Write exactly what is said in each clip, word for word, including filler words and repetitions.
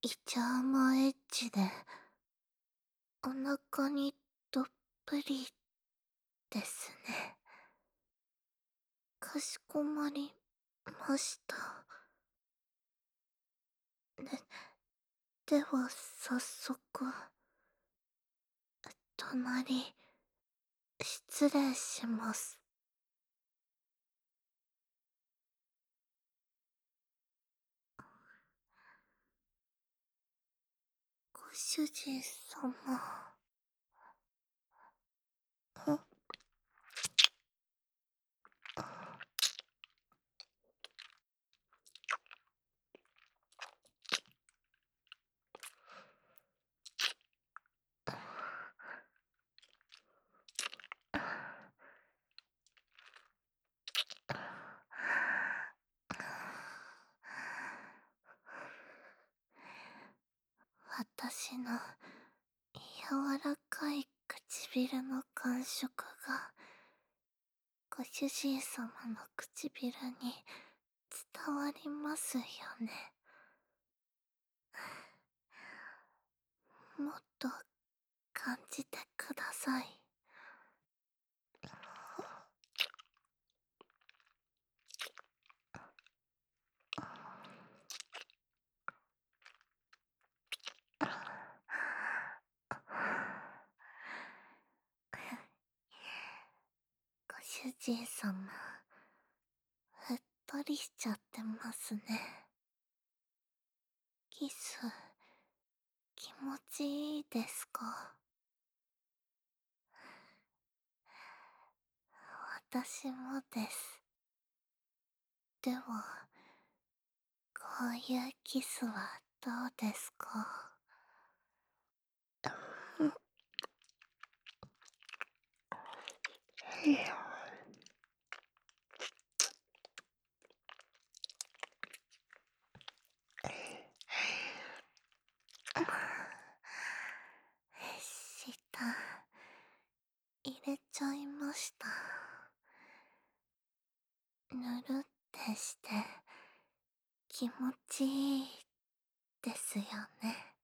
イチャーマエッジでお腹にどっぷりですね。かしこまりました。で、では早速、隣、失礼します。ご主人様。ん私の柔らかい唇の感触がご主人様の唇に伝わりますよね。もっと感じてください。ご主人様、うっとりしちゃってますね。キス、気持ちいいですか？私もです。では、こういうキスはどうですか？うん舌、入れちゃいました。ぬるってして気持ちいいですよね。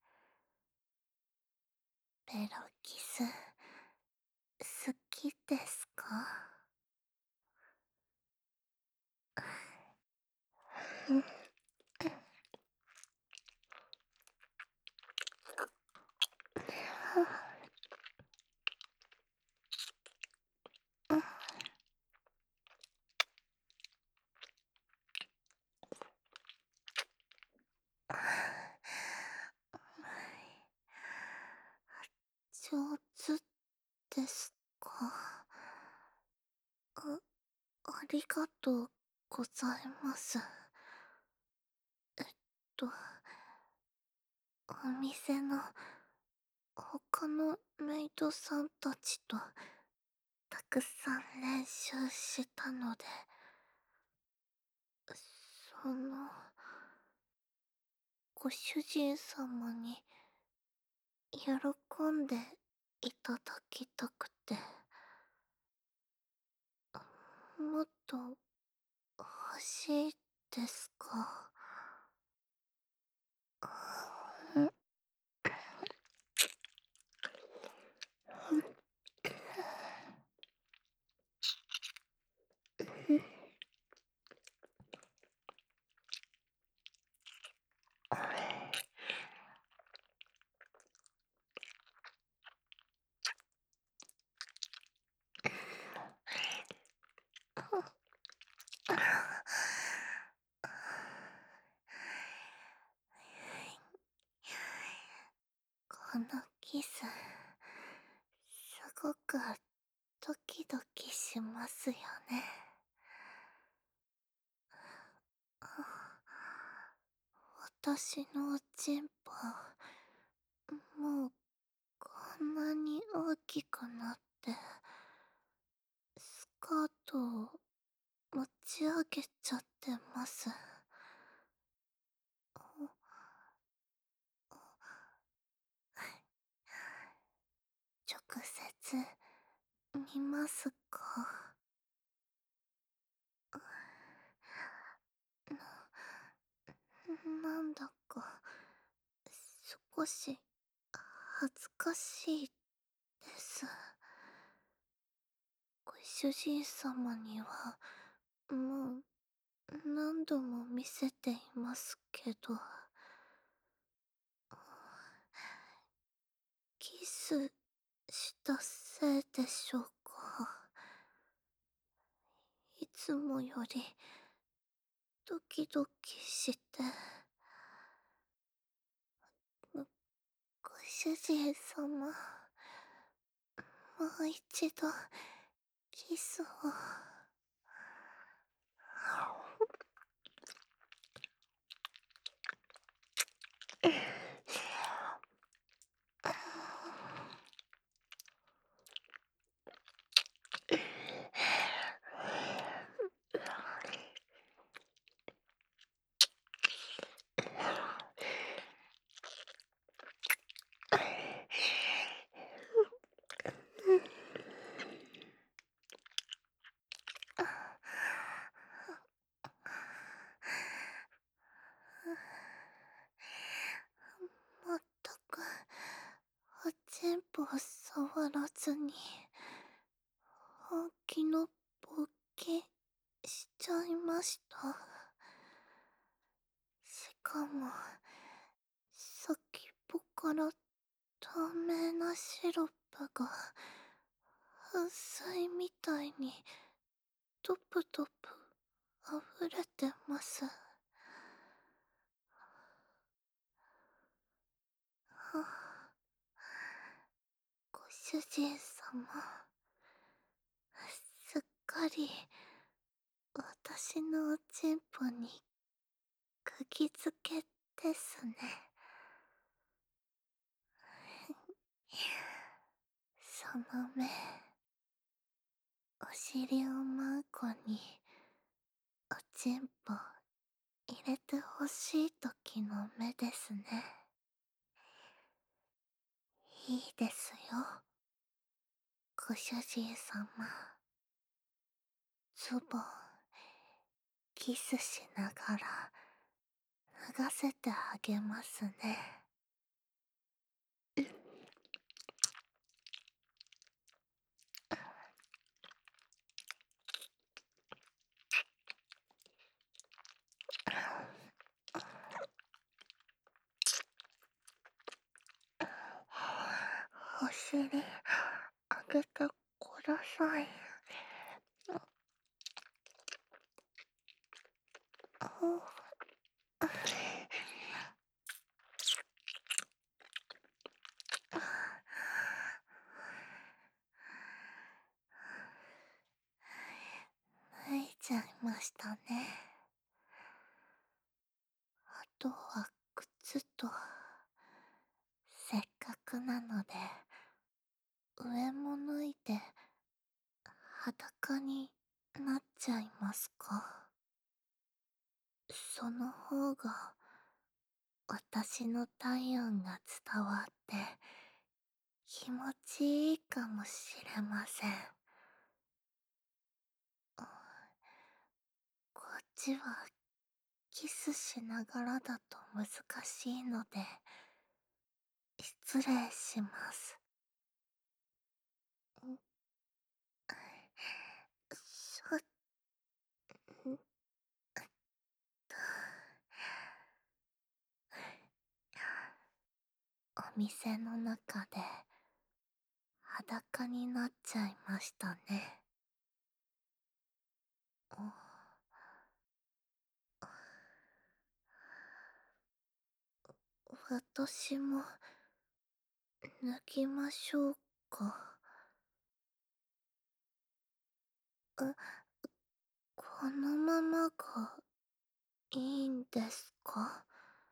ベロキス、好きですか？うん上手ですか？あ、ありがとうございます。えっと、お店の他のメイドさんたちとたくさん練習したので、その、ご主人様に喜んでいただきたくて、もっと欲しいですか？うん、このキス、すごくドキドキしますよね。私のおちんぽ、もうこんなに大きくなって、スカートを持ち上げちゃってます。直接見ますか？な、なんだか少し恥ずかしいです。ご主人様にはもう何度も見せていますけど、キスしたせいでしょうか。いつもよりドキドキして、ごご主人様、もう一度キスを。まったく、おちんぽを触らずに、本気の勃起しちゃいました。しかも、先っぽから透明なシロップが、噴水みたいに、トプトプ溢れてます。はあ、ご主人様、すっかり私のおちんぽに釘付けですね。その目、お尻を舞う子におちんぽ入れてほしい時の目ですね。いいですよ、ご主人様。ズボンキスしながら脱がせてあげますね。お尻あげてください。脱いちゃいましたね。あとは靴と、せっかくなので上も脱いで裸になっちゃいますか。その方が私の体温が伝わって気持ちいいかもしれません。こっちはキスしながらだと難しいので失礼します。しょっと、お店の中で裸になっちゃいましたね。私も脱ぎましょうか。え、このままがいいんですか？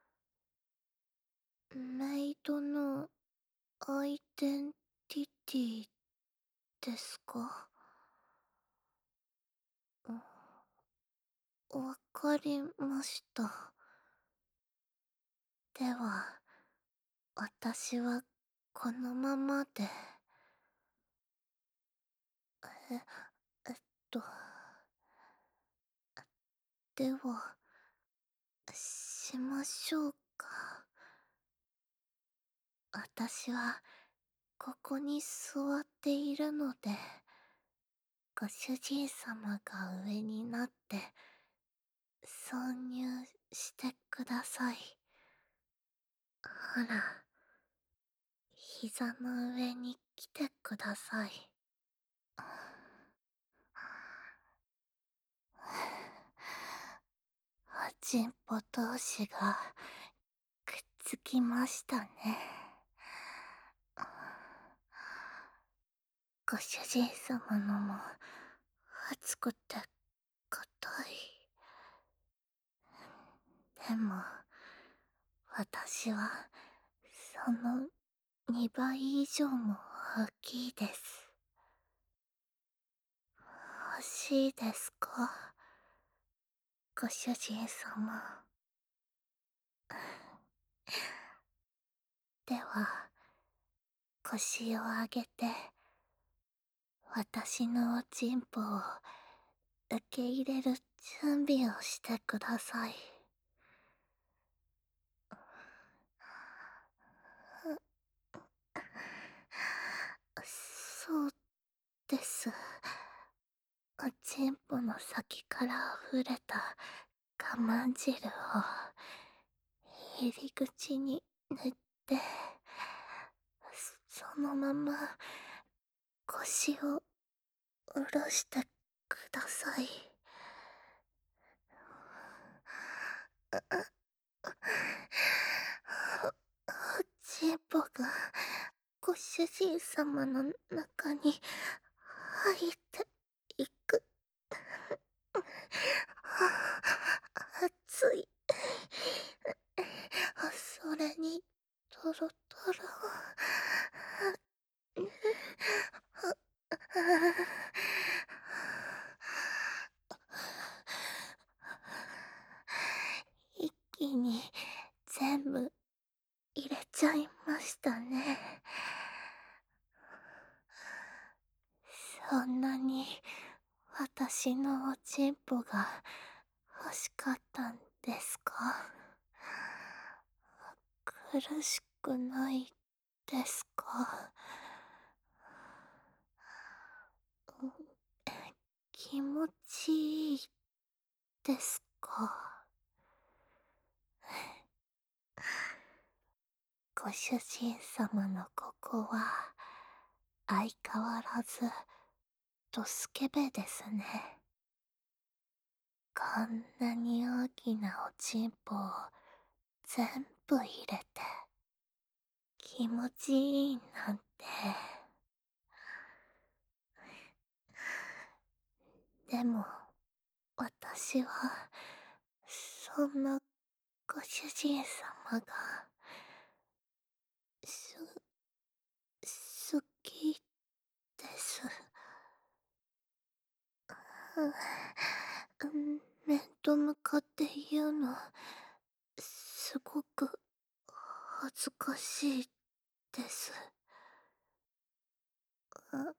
メイドのアイデンティティですか？わかりました。では、私はこのままで。え、えっと、では、しましょうか。 私はここに座っているので、ご主人様が上になって挿入してください。ほら、膝の上に来てください。おちんぽ同士がくっつきましたね。ご主人様のも熱くて硬い。でも私はそのにばい以上も大きいです。欲しいですか、ご主人様。では腰を上げて私のおちんぽを受け入れる準備をしてください。そうです。おちんぽの先から溢れた我慢汁を入り口に塗って、そのまま腰を下ろしてください。おちんぽがご主人様の中に入っていく。熱い。それにトロトロ。一気に全部入れちゃいましたね。そんなに私のおちんぽが欲しかったんですか？苦しくないですか？気持ちいいですか？ご主人様のここは相変わらずドスケベですね。こんなに大きなおちんぽを全部入れて気持ちいいなんて。でも私はそんなご主人様がす好きです。うん、面と向かって言うのすごく恥ずかしいです。あ、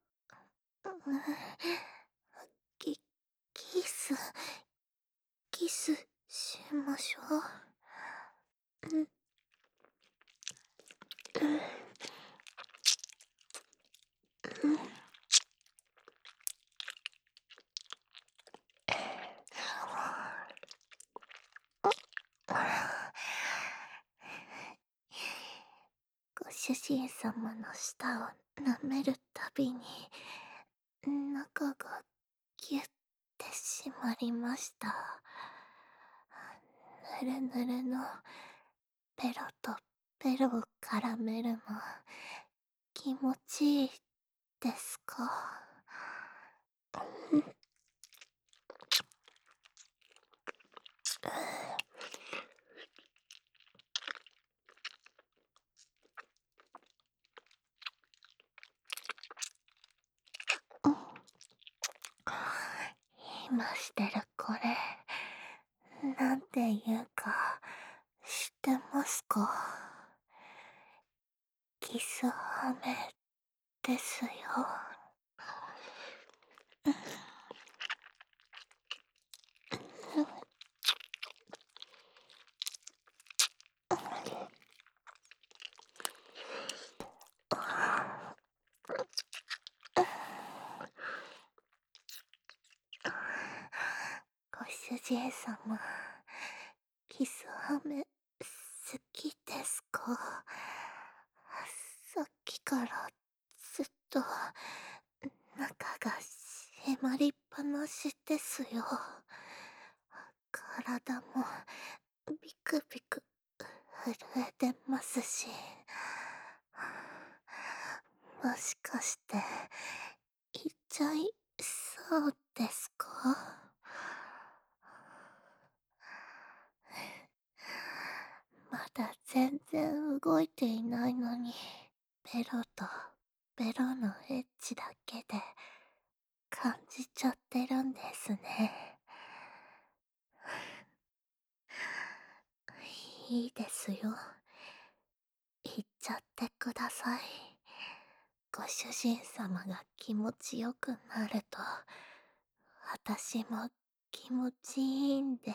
キ、キス、キスしましょう。うん、うん、うん。ご主人様の舌を舐めるたびに中がギュッて締まりました。ぬるぬるのペロとペロを絡めるの気持ちいいですか？今してるこれなんていうか知ってますか？キスハメですよ。 人様、キスハメ、好きですか？さっきからずっと中が締まりっぱなしですよ。体もビクビク震えてますし、もしかして言っちゃいそうですか？まだ全然動いていないのに、ベロとベロのエッジだけで感じちゃってるんですね。いいですよ。言っちゃってください。ご主人様が気持ちよくなると、私も気持ちいいんです。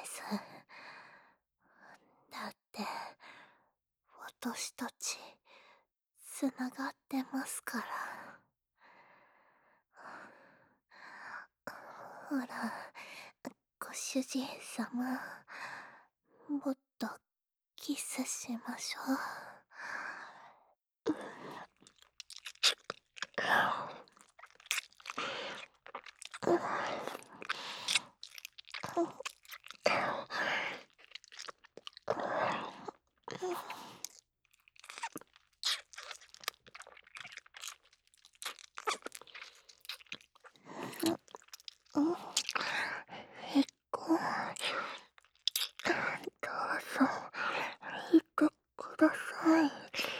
だって、私たち、つながってますから。ほら、ご主人様、もっとキスしましょう。結構、どうぞ、言ってください。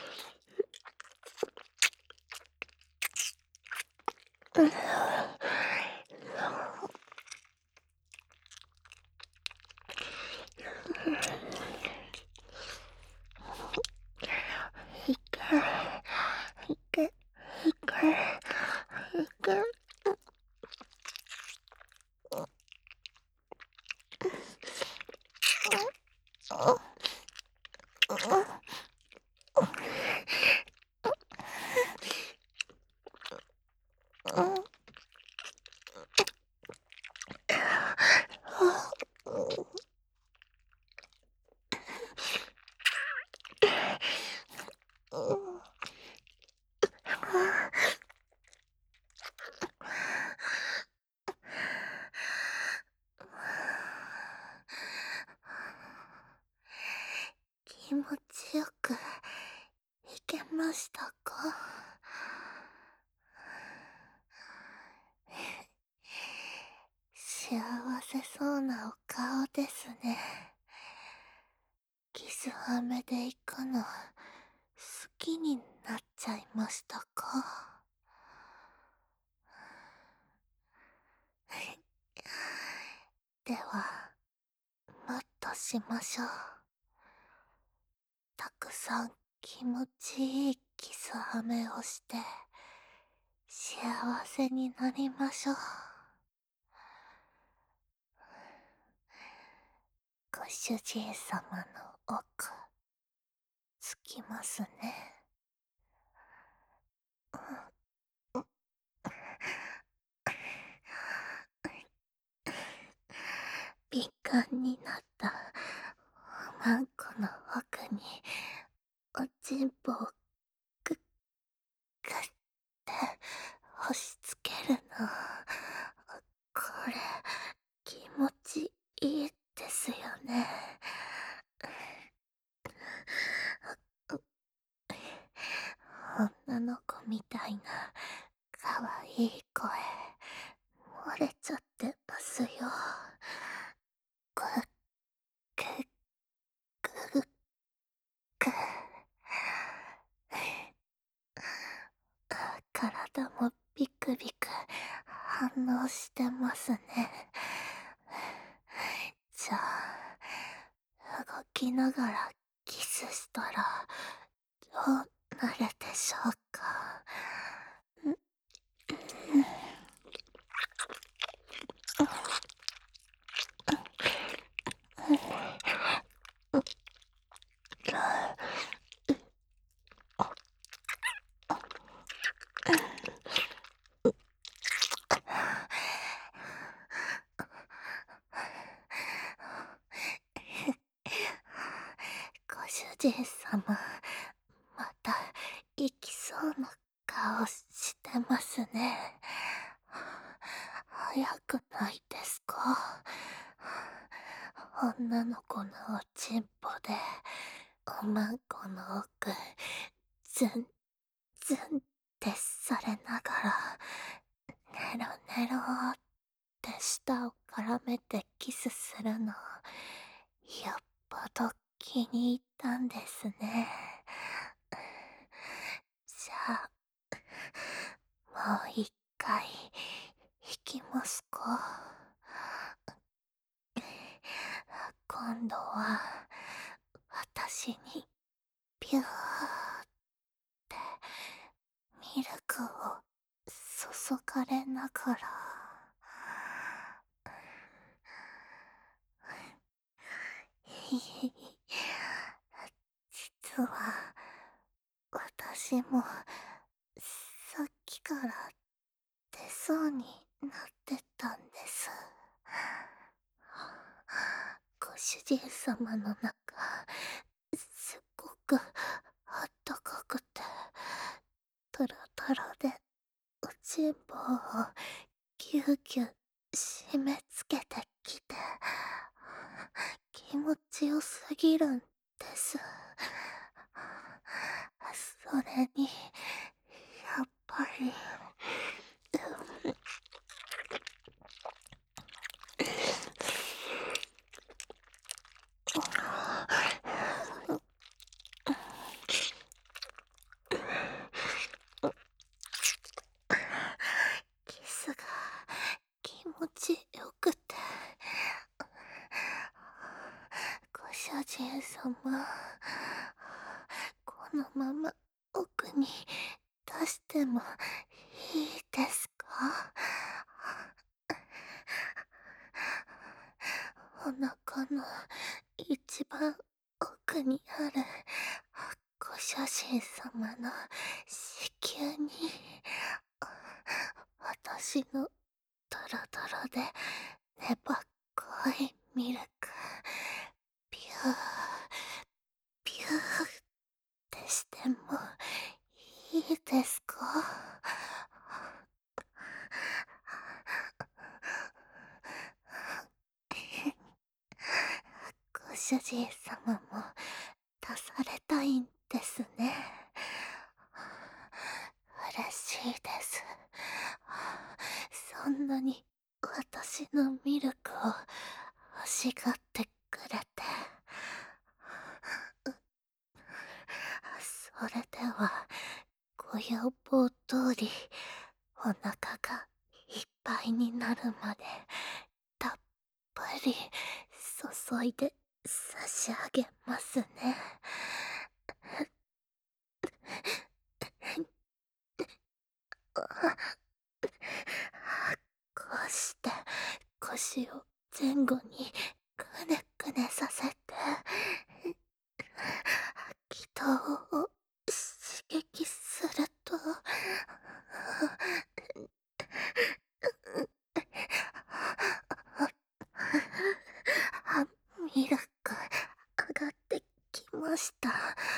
いけ、いけ、いけ、いけ。気持ちよくいけましたか？幸せそうなお顔ですね。キスハメで行くの好きになっちゃいましたか？では、もっとしましょう。たくさん気持ちいいキスハメをして幸せになりましょう。ご主人様の奥、つきますね。敏感になったマンコの奥におちんぽをグッグッて押し付けるの。これ気持ちいいですよね。女の子みたいなかわいい声漏れちゃってますよ。グッグッグッグッ。体もビクビク反応してますね。じゃあ動きながらキスしたらどうなるでしょうか？ 人様、また行きそうな顔してますね。早くないですか？女の子のおちんぽでおまんこの奥ズンズンってされながらネロネロって舌を絡めてキスするのよっぽど気に入ったんですね。じゃあもう一回引きますか？今度は私にピューってミルクを注がれながら、ひひひ、実は私もさっきから出そうになってたんです。ご主人様の中、すっごくあったかくて、トロトロで、おちんぽをぎゅうぎゅう締め付けてきて、気持ちよすぎるんです。それに、やっぱり、キスが気持ちよくて、ご主人様、このまま奥に出してもいいですか？お腹の一番奥にあるご主人様の子宮に、私のドロドロで粘っこいミルク、ピューピューってしてもいいですか？ご主人様も出されたいんですね。嬉しいです。そんなに私のミルクを欲しがってくれて。それでは、ご要望通り、お腹がいっぱいになるまで、たっぷり注いで差し上げますね。こうして腰を前後にくねくねさせて、気道を刺激すると、ミルク上がってきました。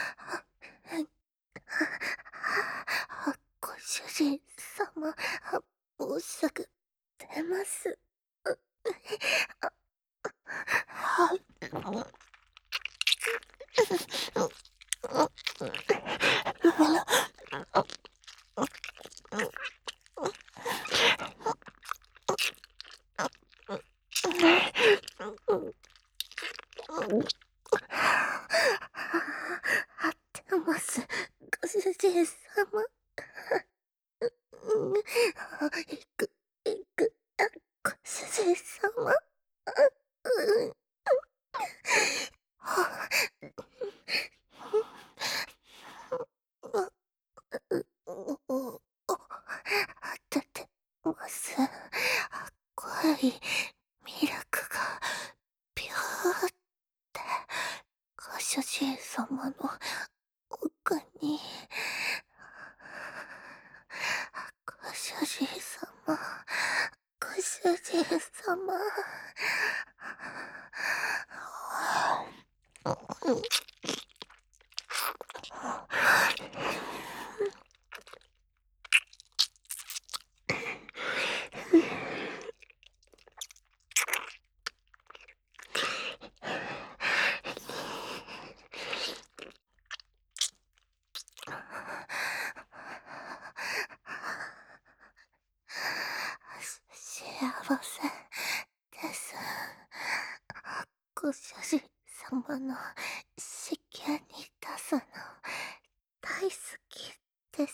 ご主人様、もうすぐ出ます。合ってます、ご主人様。いく、いく、ご主人様。うんお、当ててます。濃いミルクがピューってご主人様の奥に。ご主人様、ご主人様。 幸せです。ご主人様の子宮に出すの大好きです。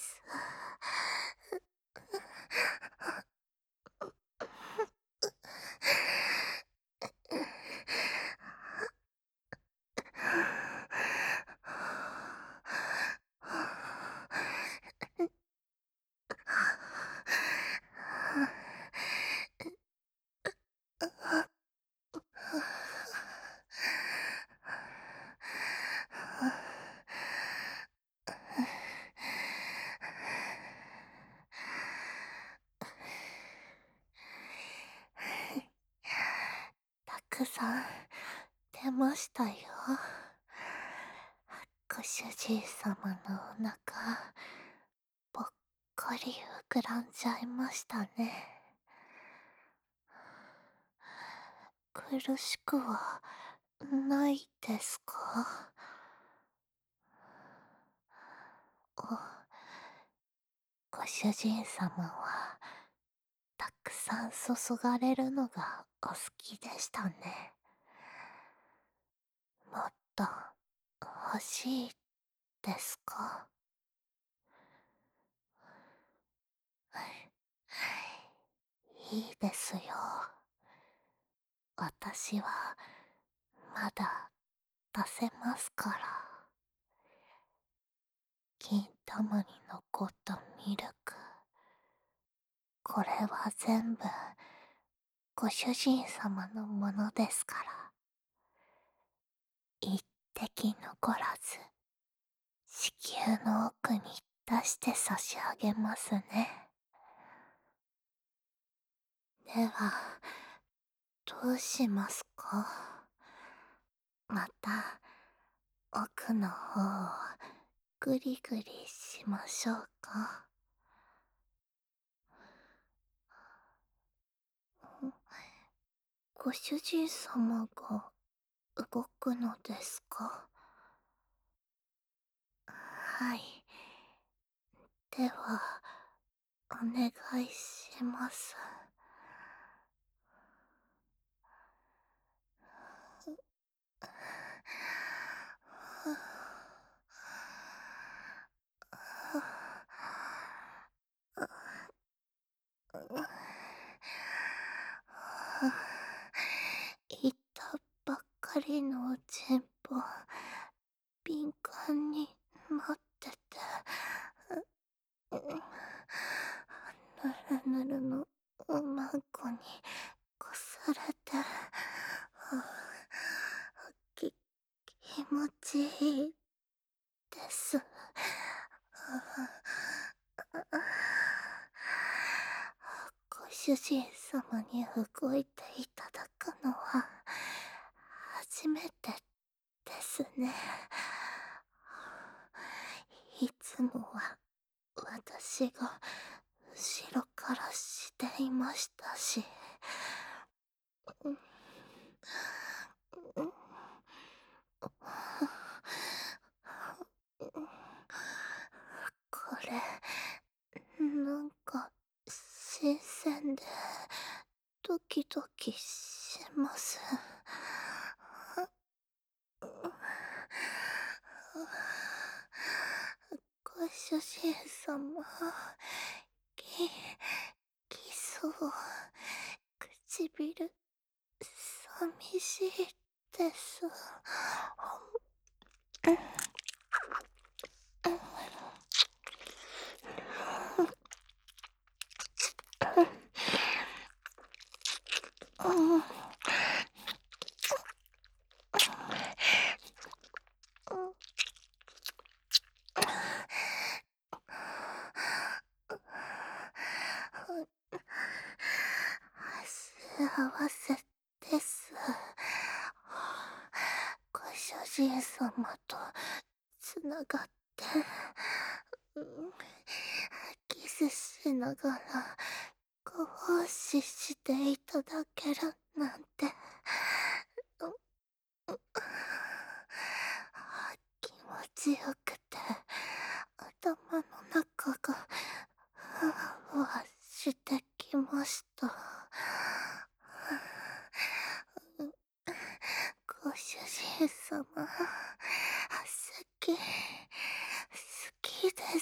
たくさん出ましたよ。ご主人様のお腹ぽっこり膨らんじゃいましたね。苦しくはないですか？お、ご主人様はたくさん注がれるのがお好きでしたね。もっと欲しいですか？いいですよ。私はまだ出せますから。金玉に残ったミルク、これは全部ご主人様のものですから、一滴残らず子宮の奥に出して差し上げますね。では、どうしますか？また奥の方をぐりぐりしましょうか？ご主人様が動くのですか？はい。では、お願いします。いたばっかりのチンポ、敏感になってて、ぬるぬるのおまんこにこすれて、き、気持ちいいです。ご主人様に動いていただくのは初めてですね。いつもは私が後ろからしていましたし、これ、なんか新鮮でドキドキします。ご主人様、き、キスを、唇、寂しいです。うん。幸せです。ご主人様とつながって、うん、キスしながらご奉仕していただけるなんて、うん、気持ちよくて、頭の中がふわふわしてきました。ご主人様、好き、好きです。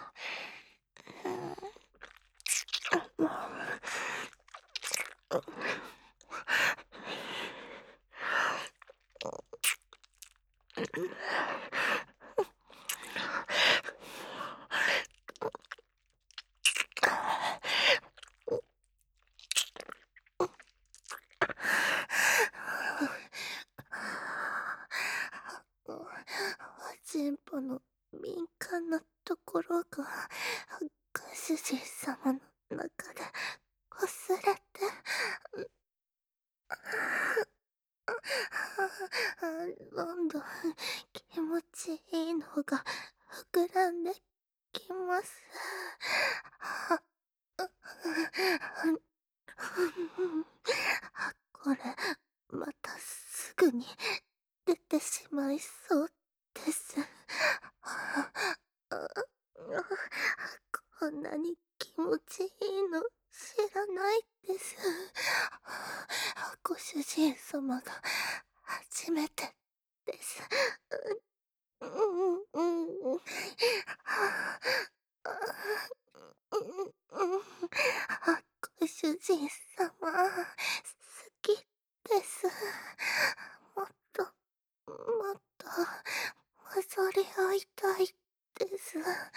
全部の敏感なところがご主人様の中で忘れて、どんどん気持ちいいのが膨らんできます。これ、またすぐに出てしまいそうです。こんなに気持ちいいの知らないです。ご主人様が初めてです。うんうんうん。ご主人様、好きです。もっと、もっと、混ざり合いたいです。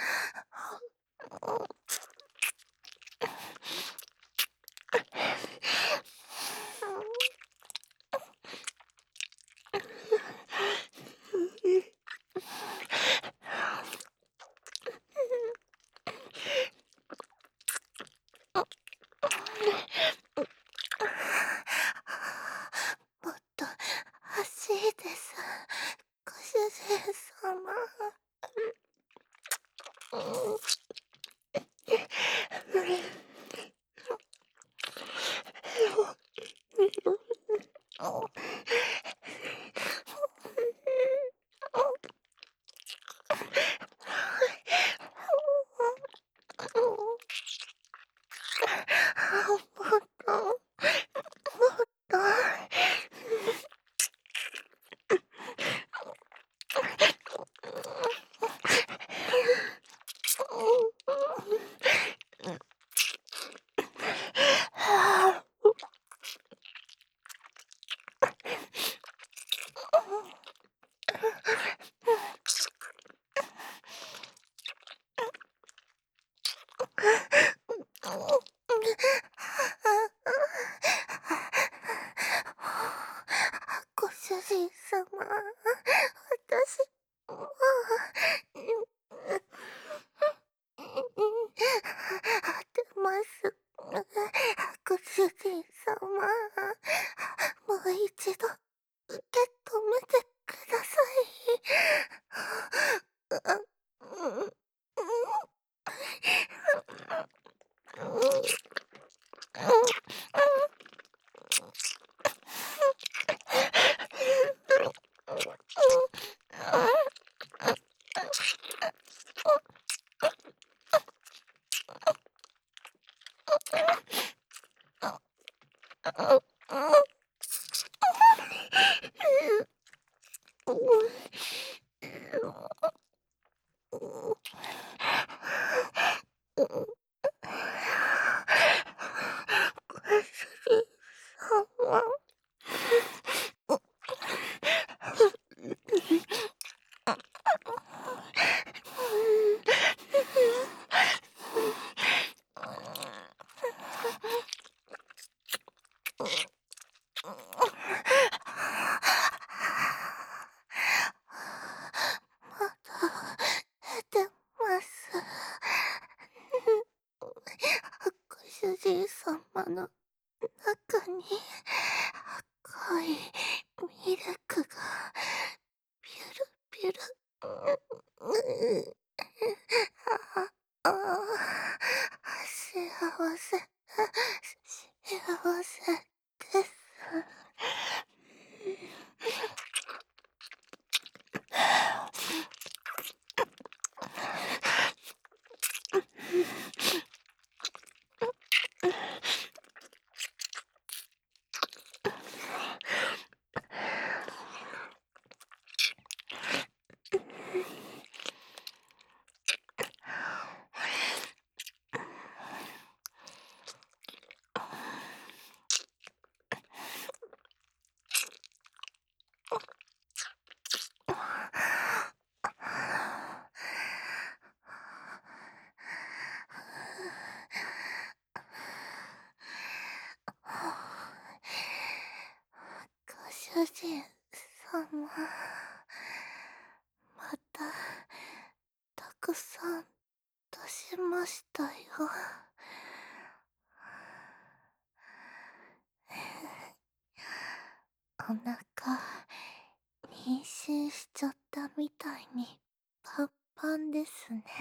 もっと欲しいです。ご主人様。もっと、もっと。ご主人様、私、もう、出ます。ご主人様、もう一度、受け止めてください。ご主人様。まだ出てます。ご主人様の中に赤いミルクがピュルピュルう、ああ、幸せ、幸せです。ご主人様、また、たくさん出しましたよ。お腹、妊娠しちゃったみたいに、パンパンですね。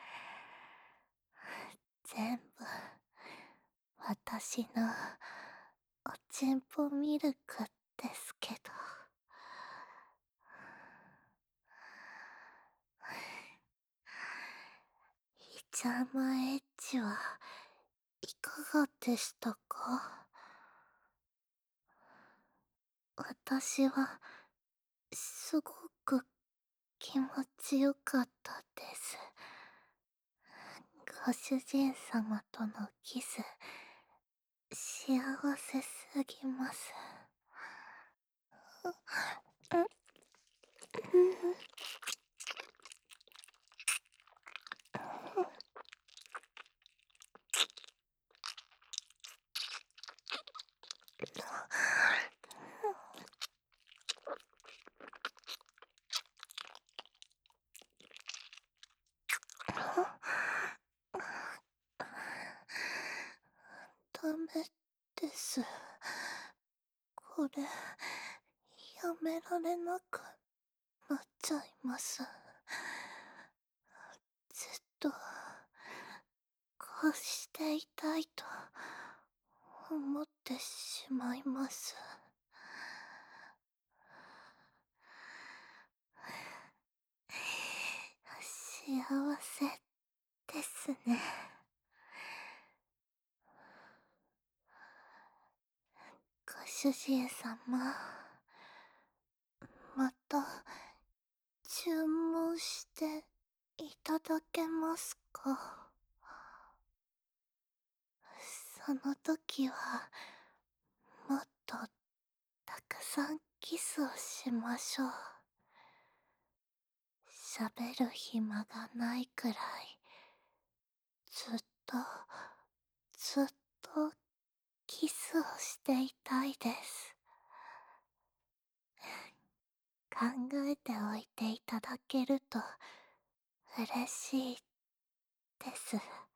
全部、私の、おちんぽミルクですけど。ヒジャマエッジはいかがでしたか？私は、すごく気持ちよかったです。ご主人様とのキス、幸せすぎます。うん、ダメです。これ、やめられなくなっちゃいます。ずっと、こうしていたいと、思ってしまいます。幸せですね。ご主人様、また注文していただけますか？その時はもっとたくさんキスをしましょう。喋る暇がないくらい、ずっとずっとキスをしていたいです。考えておいていただけると嬉しいです。